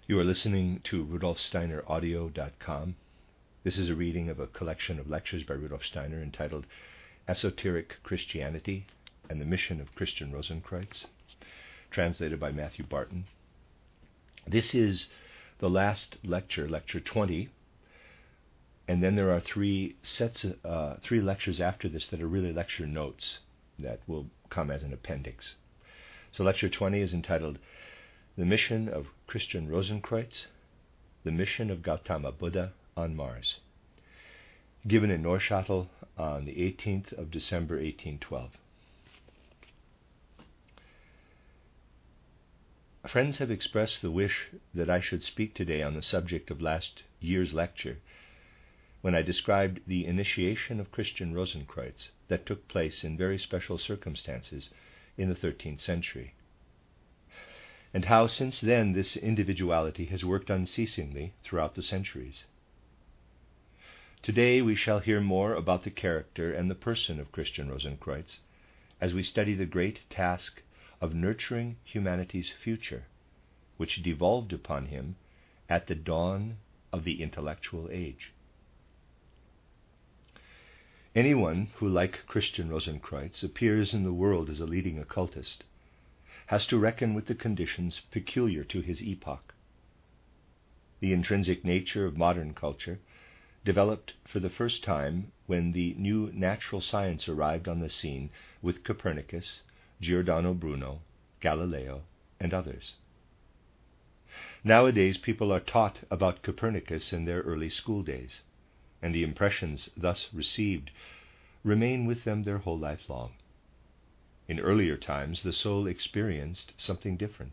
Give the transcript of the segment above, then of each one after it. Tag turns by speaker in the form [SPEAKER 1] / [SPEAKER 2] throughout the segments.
[SPEAKER 1] You are listening to RudolfSteinerAudio.com. This is a reading of a collection of lectures by Rudolf Steiner entitled Esoteric Christianity and the Mission of Christian Rosenkreuz, translated by Matthew Barton. This is the last lecture, Lecture 20, and then there are three lectures after this that are really lecture notes that will come as an appendix. So Lecture 20 is entitled The Mission of Christian Rosenkreuz, the Mission of Gautama Buddha on Mars, given in Neuchâtel on the 18th of December 1812. Friends have expressed the wish that I should speak today on the subject of last year's lecture, when I described the initiation of Christian Rosenkreuz that took place in very special circumstances in the 13th century, and how since then this individuality has worked unceasingly throughout the centuries. Today we shall hear more about the character and the person of Christian Rosenkreuz as we study the great task of nurturing humanity's future, which devolved upon him at the dawn of the intellectual age. Anyone who, like Christian Rosenkreuz, appears in the world as a leading occultist has to reckon with the conditions peculiar to his epoch. The intrinsic nature of modern culture developed for the first time when the new natural science arrived on the scene with Copernicus, Giordano Bruno, Galileo, and others. Nowadays people are taught about Copernicus in their early school days, and the impressions thus received remain with them their whole life long. In earlier times, the soul experienced something different.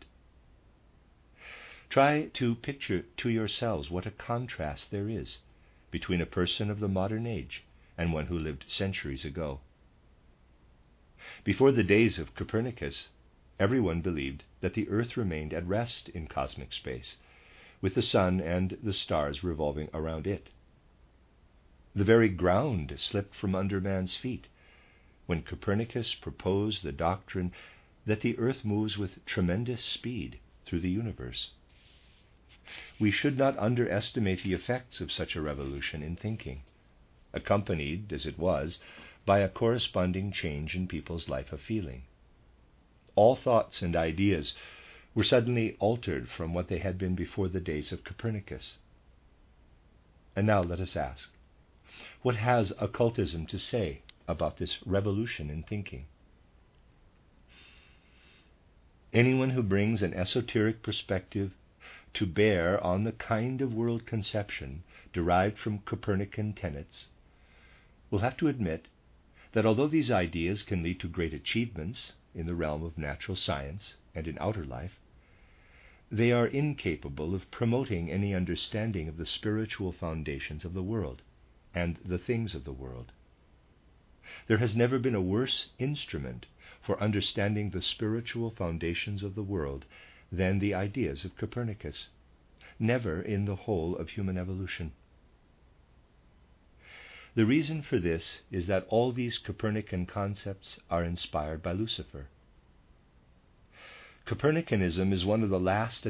[SPEAKER 1] Try to picture to yourselves what a contrast there is between a person of the modern age and one who lived centuries ago. Before the days of Copernicus, everyone believed that the earth remained at rest in cosmic space, with the sun and the stars revolving around it. The very ground slipped from under man's feet when Copernicus proposed the doctrine that the earth moves with tremendous speed through the universe. We should not underestimate the effects of such a revolution in thinking, accompanied, as it was, by a corresponding change in people's life of feeling. All thoughts and ideas were suddenly altered from what they had been before the days of Copernicus. And now let us ask, what has occultism to say about this revolution in thinking? Anyone who brings an esoteric perspective to bear on the kind of world conception derived from Copernican tenets will have to admit that although these ideas can lead to great achievements in the realm of natural science and in outer life, they are incapable of promoting any understanding of the spiritual foundations of the world and the things of the world. There has never been a worse instrument for understanding the spiritual foundations of the world than the ideas of Copernicus, never in the whole of human evolution. The reason for this is that all these Copernican concepts are inspired by Lucifer. Copernicanism is one of the last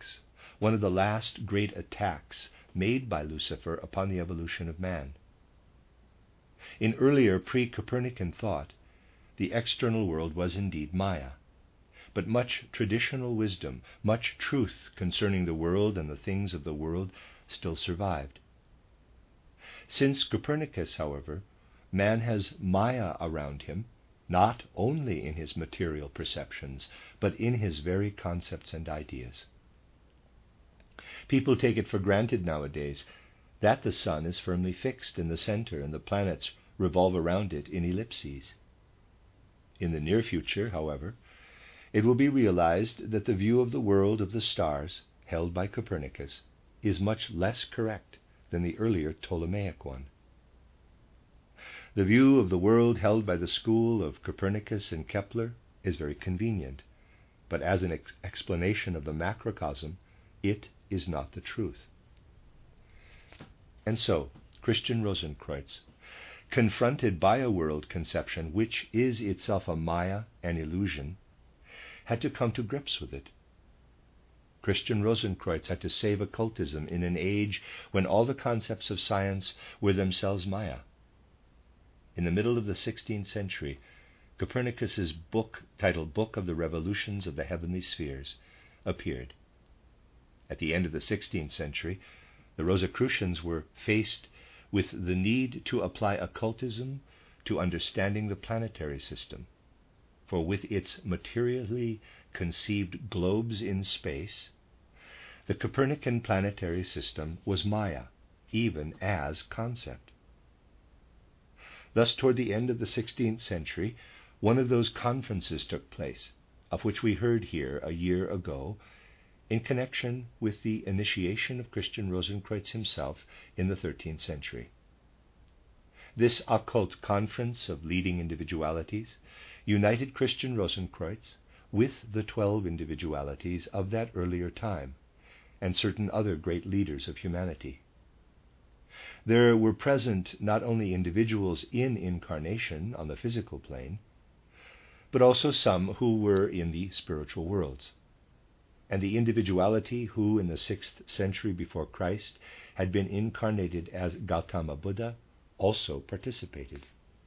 [SPEAKER 1] great attacks made by Lucifer upon the evolution of man. In earlier pre-Copernican thought, the external world was indeed Maya, but much traditional wisdom, much truth concerning the world and the things of the world still survived. Since Copernicus, however, man has Maya around him, not only in his material perceptions, but in his very concepts and ideas. People take it for granted nowadays that the sun is firmly fixed in the center and the planets revolve around it in ellipses. In the near future, however, it will be realized that the view of the world of the stars held by Copernicus is much less correct than the earlier Ptolemaic one. The view of the world held by the school of Copernicus and Kepler is very convenient, but as an explanation of the macrocosm, it is not the truth. And so, Christian Rosenkreuz, confronted by a world conception which is itself a Maya, an illusion, had to come to grips with it. Christian Rosenkreutz had to save occultism in an age when all the concepts of science were themselves Maya. In the middle of the 16th century, Copernicus's book, titled Book of the Revolutions of the Heavenly Spheres, appeared. At the end of the 16th century, the Rosicrucians were faced with the need to apply occultism to understanding the planetary system, for with its materially conceived globes in space, the Copernican planetary system was Maya, even as concept. Thus, toward the end of the 16th century, one of those conferences took place, of which we heard here a year ago, in connection with the initiation of Christian Rosenkreutz himself in the 13th century. This occult conference of leading individualities united Christian Rosenkreutz with the 12 individualities of that earlier time and certain other great leaders of humanity. There were present not only individuals in incarnation on the physical plane, but also some who were in the spiritual worlds. And the individuality who in the 6th century before Christ had been incarnated as Gautama Buddha also participated.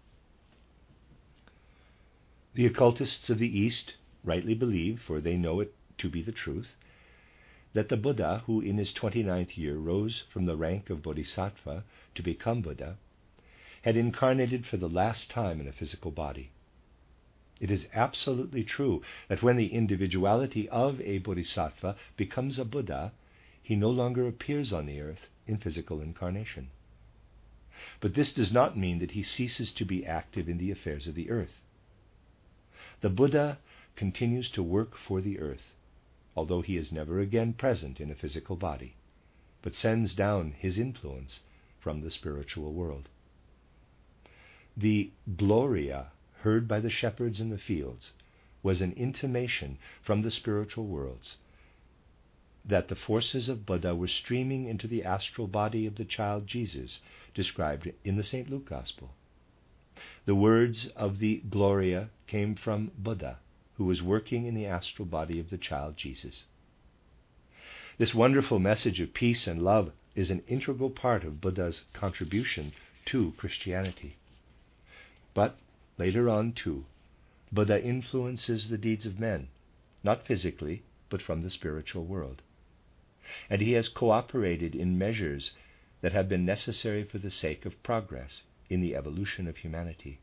[SPEAKER 1] The occultists of the East rightly believe, for they know it to be the truth, that the Buddha, who in his 29th year rose from the rank of Bodhisattva to become Buddha, had incarnated for the last time in a physical body. It is absolutely true that when the individuality of a Bodhisattva becomes a Buddha, he no longer appears on the earth in physical incarnation. But this does not mean that he ceases to be active in the affairs of the earth. The Buddha continues to work for the earth, although he is never again present in a physical body, but sends down his influence from the spiritual world. The Gloria heard by the shepherds in the fields was an intimation from the spiritual worlds that the forces of Buddha were streaming into the astral body of the child Jesus described in the St. Luke Gospel. The words of the Gloria came from Buddha, who was working in the astral body of the child Jesus. This wonderful message of peace and love is an integral part of Buddha's contribution to Christianity. But later on, too, Buddha influences the deeds of men, not physically, but from the spiritual world. And he has cooperated in measures that have been necessary for the sake of progress in the evolution of humanity.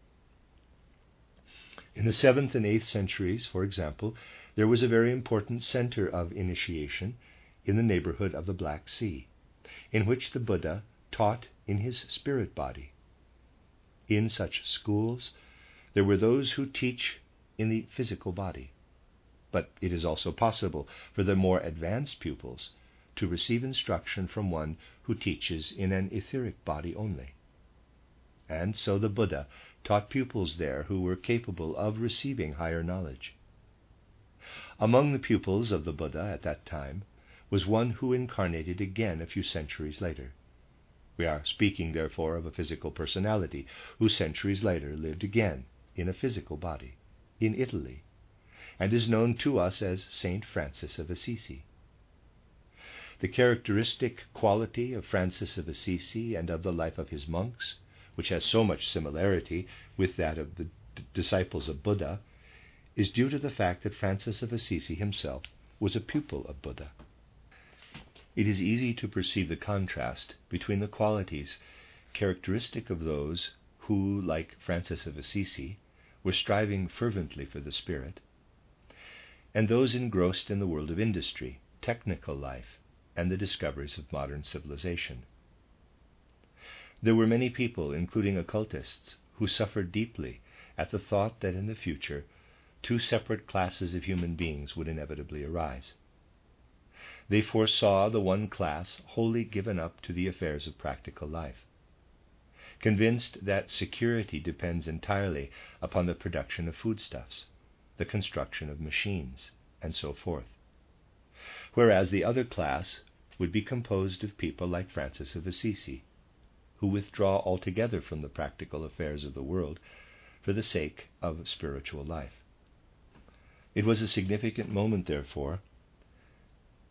[SPEAKER 1] In the 7th and 8th centuries, for example, there was a very important center of initiation in the neighborhood of the Black Sea, in which the Buddha taught in his spirit body. In such schools, there were those who teach in the physical body, but it is also possible for the more advanced pupils to receive instruction from one who teaches in an etheric body only. And so the Buddha taught pupils there who were capable of receiving higher knowledge. Among the pupils of the Buddha at that time was one who incarnated again a few centuries later. We are speaking, therefore, of a physical personality who centuries later lived again in a physical body in Italy, and is known to us as Saint Francis of Assisi. The characteristic quality of Francis of Assisi and of the life of his monks, which has so much similarity with that of the disciples of Buddha, is due to the fact that Francis of Assisi himself was a pupil of Buddha. It is easy to perceive the contrast between the qualities characteristic of those who, like Francis of Assisi, were striving fervently for the Spirit, and those engrossed in the world of industry, technical life, and the discoveries of modern civilization. There were many people, including occultists, who suffered deeply at the thought that in the future 2 separate classes of human beings would inevitably arise. They foresaw the one class wholly given up to the affairs of practical life, convinced that security depends entirely upon the production of foodstuffs, the construction of machines, and so forth, whereas the other class would be composed of people like Francis of Assisi, who withdraw altogether from the practical affairs of the world for the sake of spiritual life. It was a significant moment, therefore,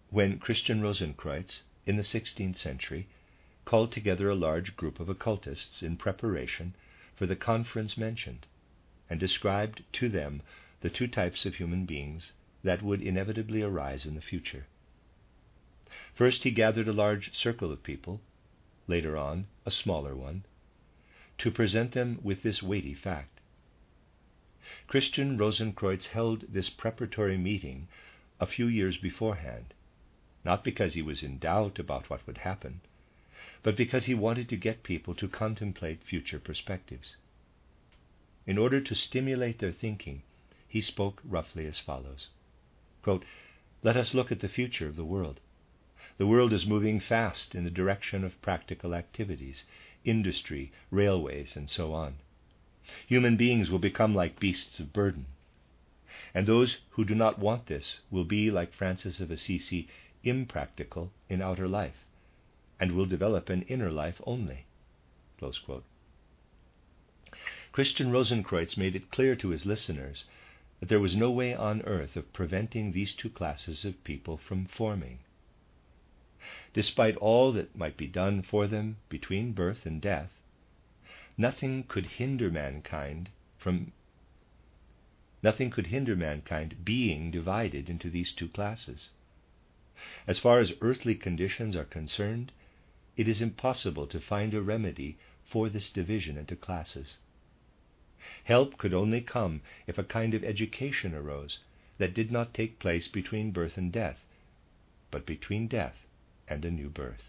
[SPEAKER 1] when Christian Rosenkreutz, in the 16th century, called together a large group of occultists in preparation for the conference mentioned, and described to them the two types of human beings that would inevitably arise in the future. First, he gathered a large circle of people, later on a smaller one, to present them with this weighty fact. Christian Rosenkreutz held this preparatory meeting a few years beforehand, not because he was in doubt about what would happen, but because he wanted to get people to contemplate future perspectives. In order to stimulate their thinking, he spoke roughly as follows. Quote, "Let us look at the future of the world. The world is moving fast in the direction of practical activities, industry, railways, and so on. Human beings will become like beasts of burden. And those who do not want this will be, like Francis of Assisi, impractical in outer life, and will develop an inner life only." Close quote. Christian Rosenkreutz made it clear to his listeners that there was no way on earth of preventing these two classes of people from forming. Despite all that might be done for them between birth and death, nothing could hinder mankind being divided into these two classes. As far as earthly conditions are concerned, it is impossible to find a remedy for this division into classes. Help could only come if a kind of education arose that did not take place between birth and death, but between death and a new birth.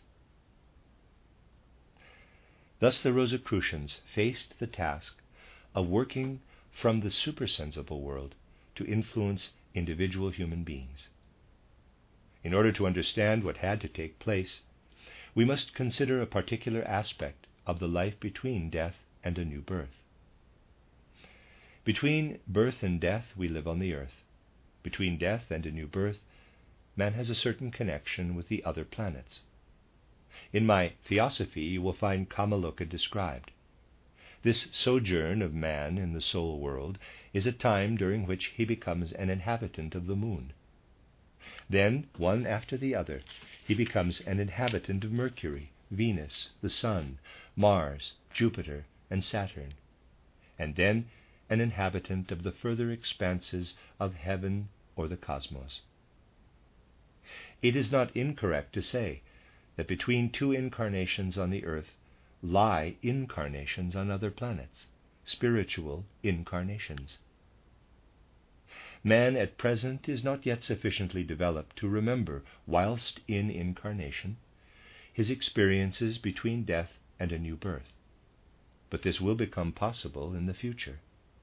[SPEAKER 1] Thus the Rosicrucians faced the task of working from the supersensible world to influence individual human beings. In order to understand what had to take place, we must consider a particular aspect of the life between death and a new birth. Between birth and death we live on the earth. Between death and a new birth, man has a certain connection with the other planets. In my Theosophy you will find Kamaloka described. This sojourn of man in the soul world is a time during which he becomes an inhabitant of the moon. Then, one after the other, he becomes an inhabitant of Mercury, Venus, the Sun, Mars, Jupiter, and Saturn, and then an inhabitant of the further expanses of heaven or the cosmos. It is not incorrect to say that between two incarnations on the earth lie incarnations on other planets, spiritual incarnations. Man at present is not yet sufficiently developed to remember, whilst in incarnation, his experiences between death and a new birth. But this will become possible in the future.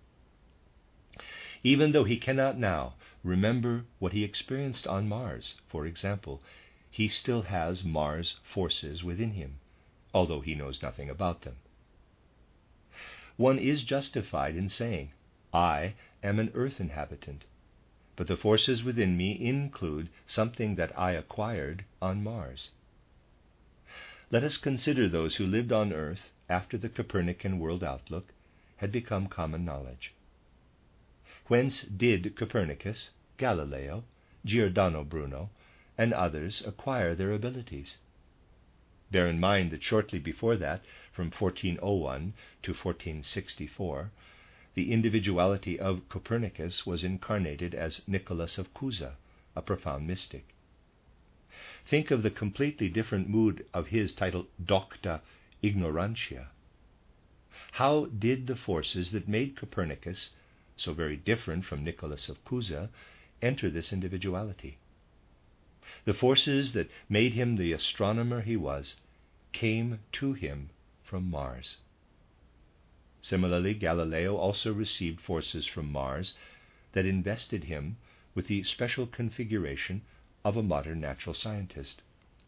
[SPEAKER 1] Even though he cannot now remember what he experienced on Mars, for example, he still has Mars forces within him, although he knows nothing about them. One is justified in saying, I am an earth inhabitant, but the forces within me include something that I acquired on Mars. Let us consider those who lived on earth after the Copernican world outlook had become common knowledge. Whence did Copernicus, Galileo, Giordano Bruno, and others acquire their abilities? Bear in mind that shortly before that, from 1401 to 1464, the individuality of Copernicus was incarnated as Nicholas of Cusa, a profound mystic. Think of the completely different mood of his title Docta Ignorantia. How did the forces that made Copernicus so very different from Nicholas of Cusa enter this individuality? The forces that made him the astronomer he was came to him from Mars. Similarly, Galileo also received forces from Mars that invested him with the special configuration of a modern natural scientist.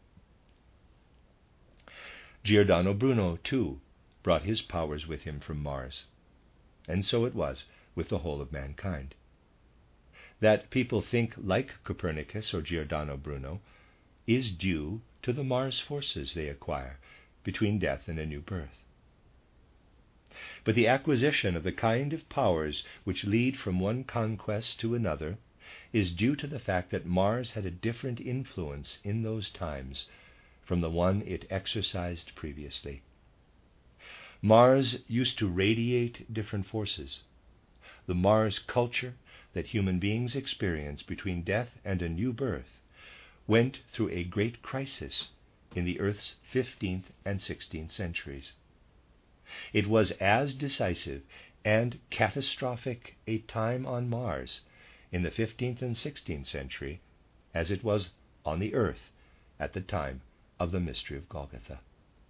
[SPEAKER 1] Giordano Bruno, too, brought his powers with him from Mars, and so it was with the whole of mankind. That people think like Copernicus or Giordano Bruno is due to the Mars forces they acquire between death and a new birth. But the acquisition of the kind of powers which lead from one conquest to another is due to the fact that Mars had a different influence in those times from the one it exercised previously. Mars used to radiate different forces. The Mars culture that human beings experience between death and a new birth went through a great crisis in the Earth's 15th and 16th centuries. It was as decisive and catastrophic a time on Mars in the 15th and 16th century as it was on the Earth at the time of the mystery of Golgotha.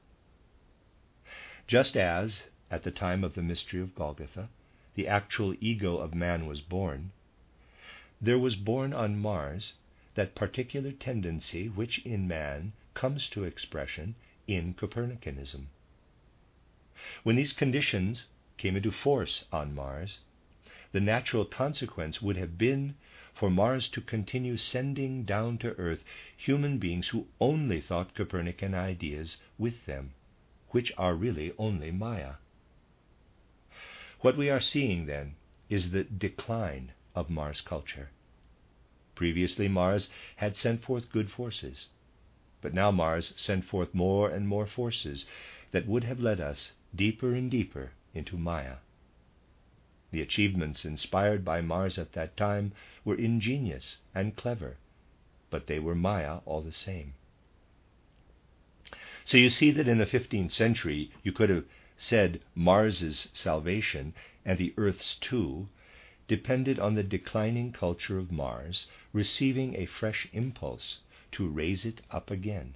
[SPEAKER 1] Just as, at the time of the mystery of Golgotha, the actual ego of man was born, there was born on Mars that particular tendency which in man comes to expression in Copernicanism. When these conditions came into force on Mars, the natural consequence would have been for Mars to continue sending down to Earth human beings who only thought Copernican ideas with them, which are really only Maya. What we are seeing then is the decline of Mars culture. Previously, Mars had sent forth good forces, but now Mars sent forth more and more forces that would have led us deeper and deeper into Maya. The achievements inspired by Mars at that time were ingenious and clever, but they were Maya all the same. So you see that in the 15th century you could have said Mars's salvation and the Earth's too depended on the declining culture of Mars receiving a fresh impulse to raise it up again.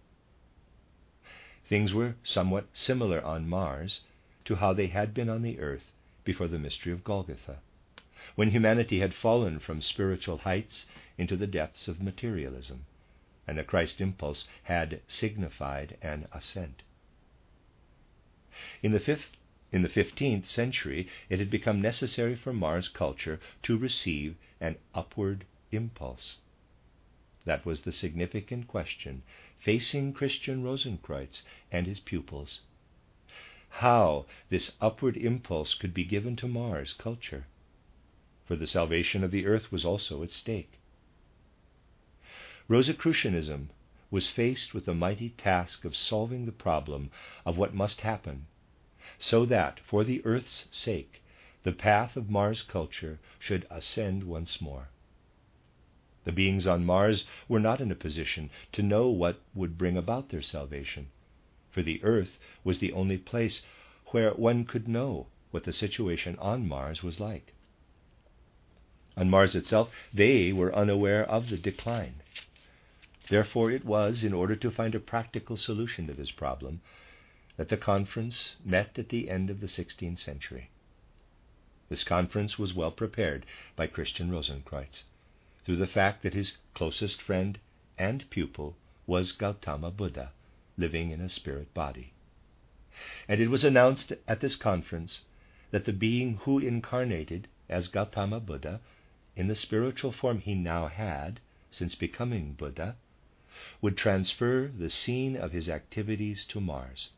[SPEAKER 1] Things were somewhat similar on Mars to how they had been on the Earth before the mystery of Golgotha, when humanity had fallen from spiritual heights into the depths of materialism, and the Christ impulse had signified an ascent. In the 15th century, it had become necessary for Mars culture to receive an upward impulse. That was the significant question facing Christian Rosenkreutz and his pupils. How this upward impulse could be given to Mars culture, for the salvation of the Earth was also at stake. Rosicrucianism was faced with the mighty task of solving the problem of what must happen so that, for the Earth's sake, the path of Mars culture should ascend once more. The beings on Mars were not in a position to know what would bring about their salvation, for the Earth was the only place where one could know what the situation on Mars was like. On Mars itself, they were unaware of the decline. Therefore, it was in order to find a practical solution to this problem that the conference met at the end of the 16th century. This conference was well prepared by Christian Rosenkreutz, through the fact that his closest friend and pupil was Gautama Buddha, living in a spirit body. And it was announced at this conference that the being who incarnated as Gautama Buddha, in the spiritual form he now had since becoming Buddha, would transfer the scene of his activities to Mars.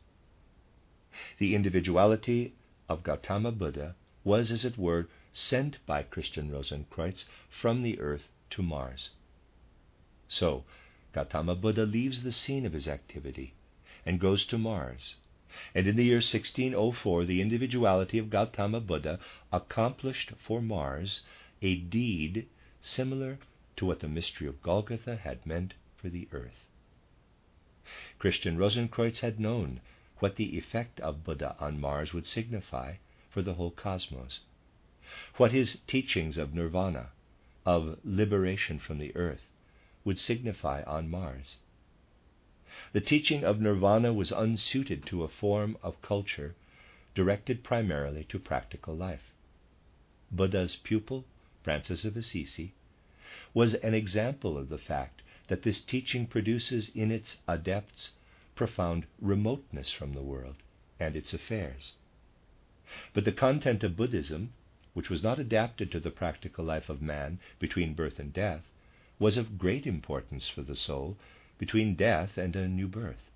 [SPEAKER 1] The individuality of Gautama Buddha was, as it were, sent by Christian Rosenkreutz from the Earth to Mars. So, Gautama Buddha leaves the scene of his activity and goes to Mars, and in the year 1604 the individuality of Gautama Buddha accomplished for Mars a deed similar to what the mystery of Golgotha had meant for the Earth. Christian Rosenkreutz had known what the effect of Buddha on Mars would signify for the whole cosmos, what his teachings of nirvana, of liberation from the Earth, would signify on Mars. The teaching of nirvana was unsuited to a form of culture directed primarily to practical life. Buddha's pupil, Francis of Assisi, was an example of the fact that this teaching produces in its adepts profound remoteness from the world and its affairs. But the content of Buddhism, which was not adapted to the practical life of man between birth and death, was of great importance for the soul between death and a new birth.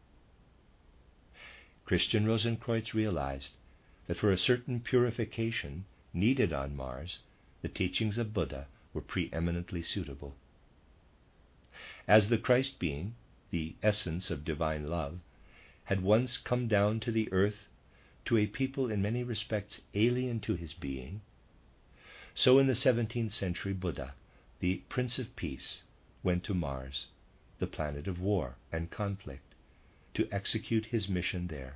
[SPEAKER 1] Christian Rosenkreutz realized that for a certain purification needed on Mars, the teachings of Buddha were preeminently suitable. As the Christ being, the essence of divine love, had once come down to the earth to a people in many respects alien to his being, so in the 17th century Buddha, the Prince of Peace, went to Mars, the planet of war and conflict, to execute his mission there.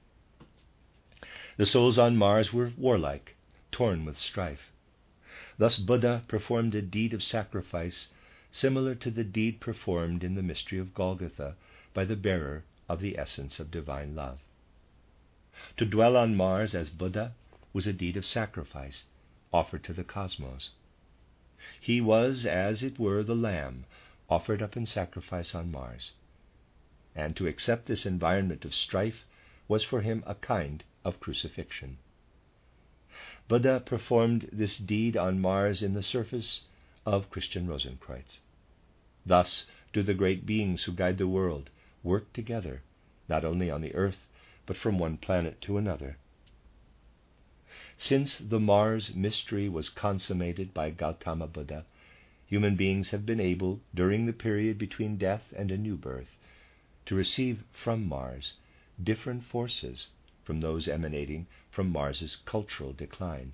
[SPEAKER 1] The souls on Mars were warlike, torn with strife. Thus Buddha performed a deed of sacrifice similar to the deed performed in the mystery of Golgotha by the bearer of the essence of divine love. To dwell on Mars as Buddha was a deed of sacrifice offered to the cosmos. He was, as it were, the lamb offered up in sacrifice on Mars, and to accept this environment of strife was for him a kind of crucifixion. Buddha performed this deed on Mars in the service of Christian Rosenkreuz. Thus do the great beings who guide the world work together, not only on the earth, but from one planet to another. Since the Mars mystery was consummated by Gautama Buddha, human beings have been able, during the period between death and a new birth, to receive from Mars different forces from those emanating from Mars's cultural decline.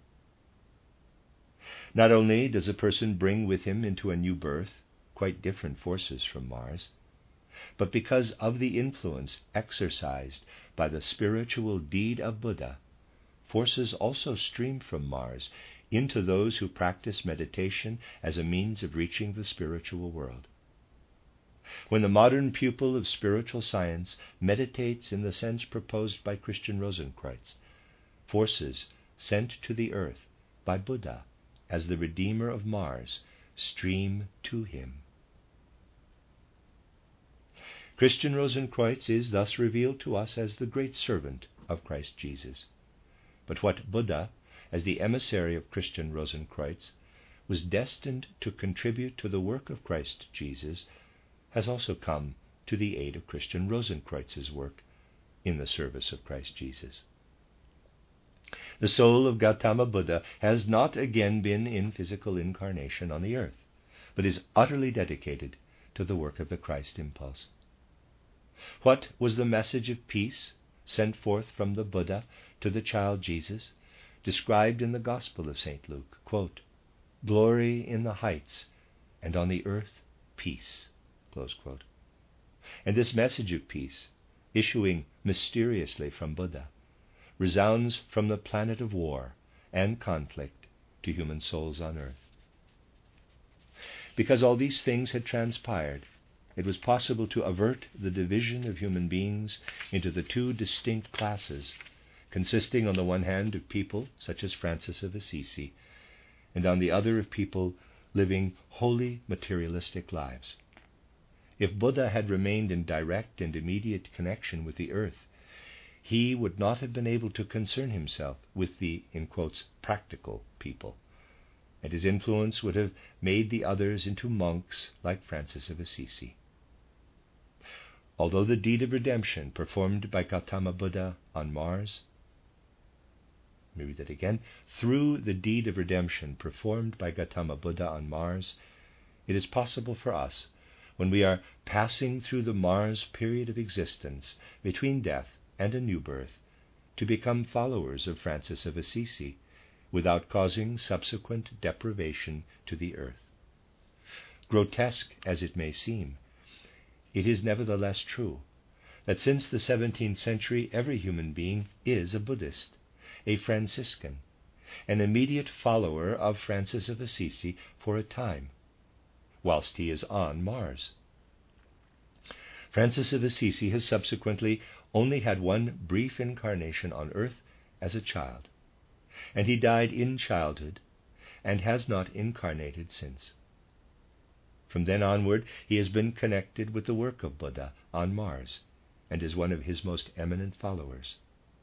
[SPEAKER 1] Not only does a person bring with him into a new birth quite different forces from Mars, but because of the influence exercised by the spiritual deed of Buddha, forces also stream from Mars into those who practice meditation as a means of reaching the spiritual world. When the modern pupil of spiritual science meditates in the sense proposed by Christian Rosenkreuz, forces sent to the earth by Buddha as the Redeemer of Mars stream to him. Christian Rosenkreuz is thus revealed to us as the great servant of Christ Jesus. But what Buddha, as the emissary of Christian Rosenkreuz, was destined to contribute to the work of Christ Jesus has also come to the aid of Christian Rosenkreuz's work in the service of Christ Jesus. The soul of Gautama Buddha has not again been in physical incarnation on the earth, but is utterly dedicated to the work of the Christ impulse. What was the message of peace sent forth from the Buddha to the child Jesus, described in the Gospel of St. Luke? Quote, "Glory in the heights, and on the earth peace." Close quote. And this message of peace, issuing mysteriously from Buddha, resounds from the planet of war and conflict to human souls on earth. Because all these things had transpired, it was possible to avert the division of human beings into the two distinct classes, consisting on the one hand of people such as Francis of Assisi, and on the other of people living wholly materialistic lives. If Buddha had remained in direct and immediate connection with the earth, he would not have been able to concern himself with the, in quotes, practical people, and his influence would have made the others into monks like Francis of Assisi. Although the deed of redemption performed by Gautama Buddha on Mars, let me read that again. Through the deed of redemption performed by Gautama Buddha on Mars, it is possible for us, when we are passing through the Mars period of existence between death and a new birth, to become followers of Francis of Assisi without causing subsequent deprivation to the earth. Grotesque as it may seem, it is nevertheless true that since the 17th century every human being is a Buddhist, a Franciscan, an immediate follower of Francis of Assisi for a time, whilst he is on Mars. Francis of Assisi has subsequently only had one brief incarnation on earth as a child, and he died in childhood and has not incarnated since. From then onward, he has been connected with the work of Buddha on Mars and is one of his most eminent followers.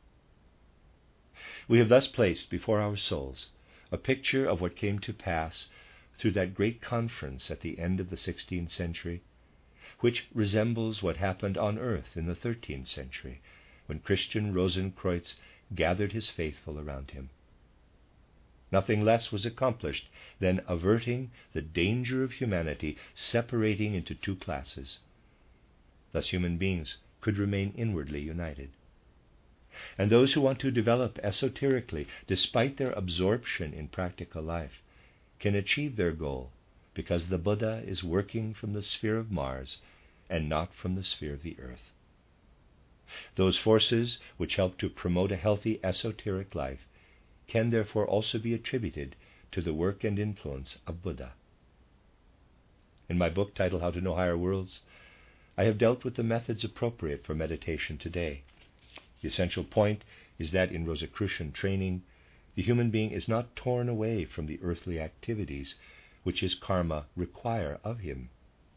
[SPEAKER 1] We have thus placed before our souls a picture of what came to pass through that great conference at the end of the 16th century, which resembles what happened on earth in the 13th century, when Christian Rosenkreuz gathered his faithful around him. Nothing less was accomplished than averting the danger of humanity separating into two classes. Thus human beings could remain inwardly united. And those who want to develop esoterically, despite their absorption in practical life, can achieve their goal because the Buddha is working from the sphere of Mars and not from the sphere of the earth. Those forces which help to promote a healthy esoteric life can therefore also be attributed to the work and influence of Buddha. In my book titled How to Know Higher Worlds, I have dealt with the methods appropriate for meditation today. The essential point is that in Rosicrucian training, the human being is not torn away from the earthly activities which his karma require of him.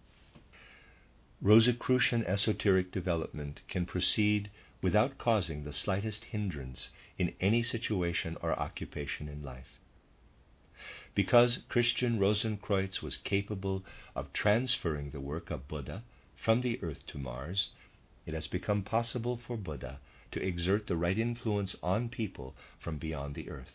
[SPEAKER 1] Rosicrucian esoteric development can proceed without causing the slightest hindrance in any situation or occupation in life. Because Christian Rosenkreutz was capable of transferring the work of Buddha from the earth to Mars, it has become possible for Buddha to exert the right influence on people from beyond the earth.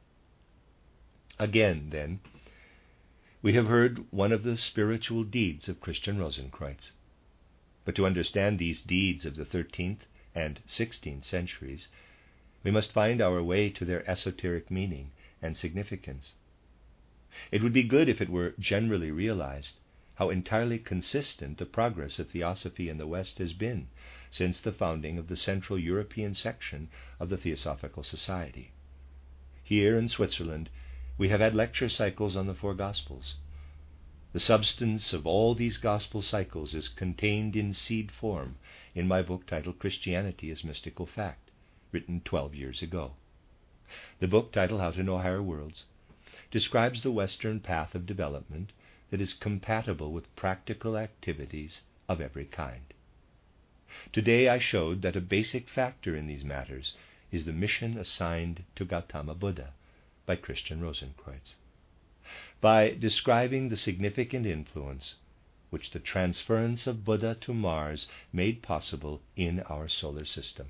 [SPEAKER 1] Again, then, we have heard one of the spiritual deeds of Christian Rosenkreutz. But to understand these deeds of the 13th and 16th centuries, we must find our way to their esoteric meaning and significance. It would be good if it were generally realized how entirely consistent the progress of Theosophy in the West has been since the founding of the Central European section of the Theosophical Society. Here in Switzerland, we have had lecture cycles on the four Gospels. The substance of all these Gospel cycles is contained in seed form in my book titled Christianity as Mystical Fact, written 12 years ago. The book titled How to Know Higher Worlds describes the Western path of development that is compatible with practical activities of every kind. Today I showed that a basic factor in these matters is the mission assigned to Gautama Buddha by Christian Rosenkreutz. By describing the significant influence which the transference of Buddha to Mars made possible in our solar system.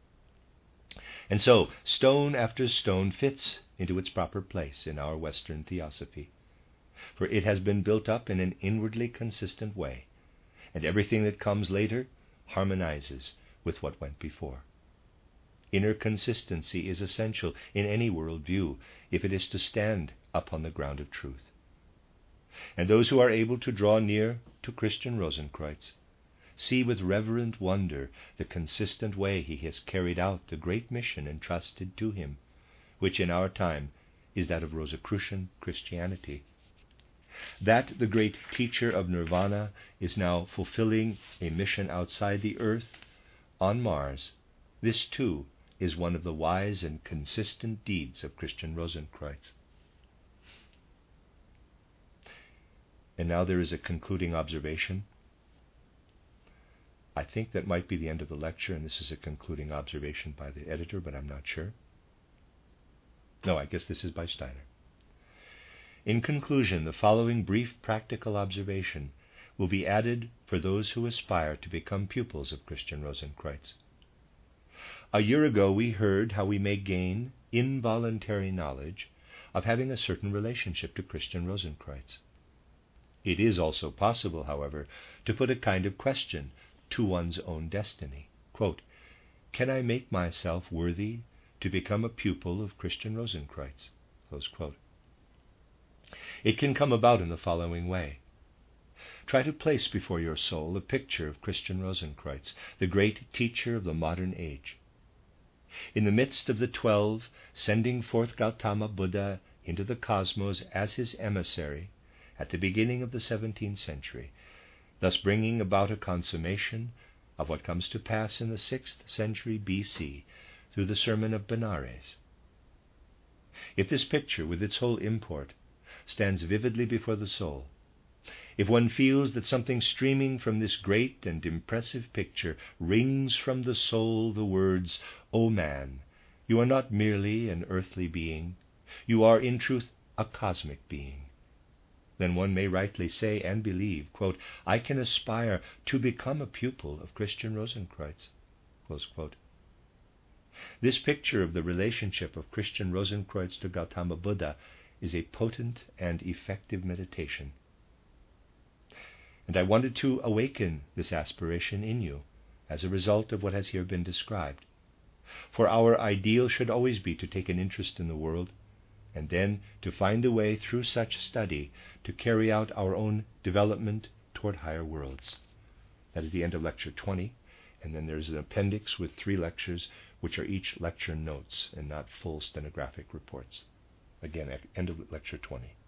[SPEAKER 1] And so, stone after stone fits into its proper place in our Western Theosophy, for it has been built up in an inwardly consistent way, and everything that comes later harmonizes with what went before. Inner consistency is essential in any worldview if it is to stand upon the ground of truth. And those who are able to draw near to Christian Rosenkreutz see with reverent wonder the consistent way he has carried out the great mission entrusted to him, which in our time is that of Rosicrucian Christianity. That the great teacher of Nirvana is now fulfilling a mission outside the earth, on Mars, this too is one of the wise and consistent deeds of Christian Rosenkreutz. And now there is a concluding observation. I think that might be the end of the lecture, and this is a concluding observation by the editor, but I'm not sure. No, I guess this is by Steiner. In conclusion, the following brief practical observation will be added for those who aspire to become pupils of Christian Rosenkreutz. A year ago we heard how we may gain involuntary knowledge of having a certain relationship to Christian Rosenkreutz. It is also possible, however, to put a kind of question to one's own destiny. Quote, can I make myself worthy to become a pupil of Christian Rosenkreutz? Close quote. It can come about in the following way. Try to place before your soul a picture of Christian Rosenkreutz, the great teacher of the modern age. In the midst of the 12, sending forth Gautama Buddha into the cosmos as his emissary at the beginning of the 17th century, thus bringing about a consummation of what comes to pass in the 6th century BC through the Sermon of Benares. If this picture, with its whole import, stands vividly before the soul, if one feels that something streaming from this great and impressive picture wrings from the soul the words, O man, you are not merely an earthly being, you are in truth a cosmic being, then one may rightly say and believe, quote, I can aspire to become a pupil of Christian Rosenkreutz. Close quote. This picture of the relationship of Christian Rosenkreutz to Gautama Buddha is a potent and effective meditation. And I wanted to awaken this aspiration in you as a result of what has here been described. For our ideal should always be to take an interest in the world, and then to find a way through such study to carry out our own development toward higher worlds. That is the end of lecture 20, and then there's an appendix with 3 lectures, which are each lecture notes and not full stenographic reports. Again, end of lecture 20.